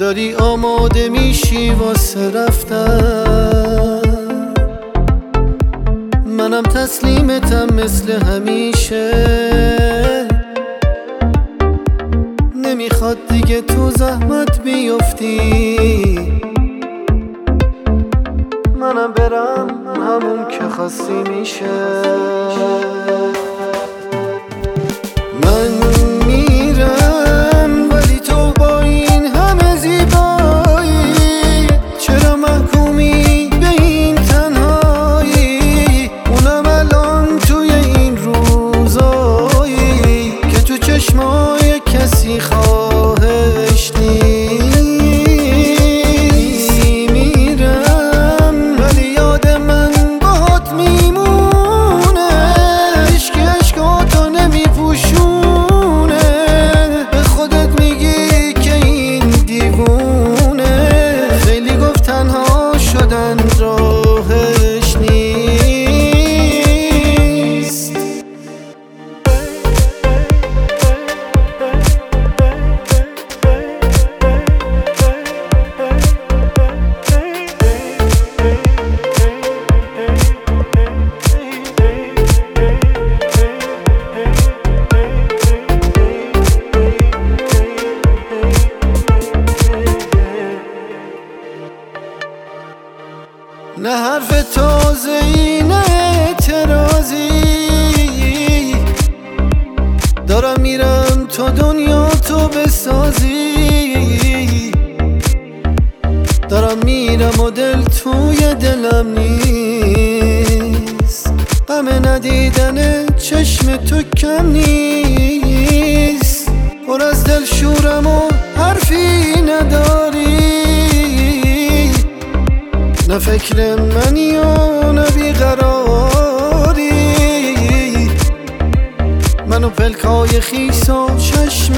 داری آماده میشی واسه رفتن، منم تسلیمتم مثل همیشه. نمیخواد دیگه تو زحمت بیفتی، منم برم همون که خواستی میشه. من میرم ولی تو با این همه زیبایی چرا محکومی به این تنهایی؟ اونم الان توی این روزایی که تو چشمای کسی خواهش نیست. میرم ولی یاد من باهات میمونه، عشق عشقاتو نمیپوشونه. به خودت میگی که این دیوونه، خیلی گفت تنها شدن راهش نیست. نه حرف تازه‌ای نه اعتراضی، دارم میرم تا دنیا تو بسازی. دارم میرم و دل توی دلم نیست، غم ندیدن چشم تو کم نیست. پر از دل شورم و حرفی نداری، نه فکر منی و نه بیقراری. منو پلکای خیس و چشم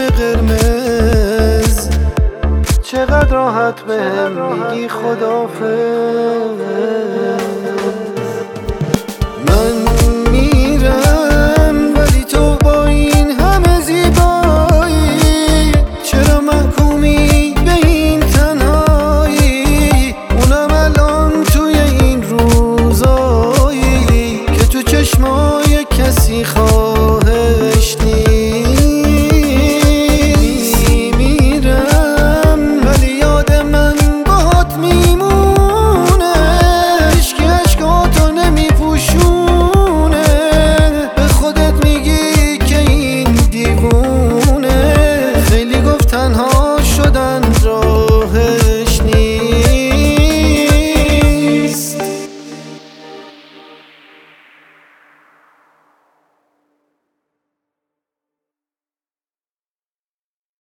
قرمز، چقدر راحت بهم میگی خداحافظ.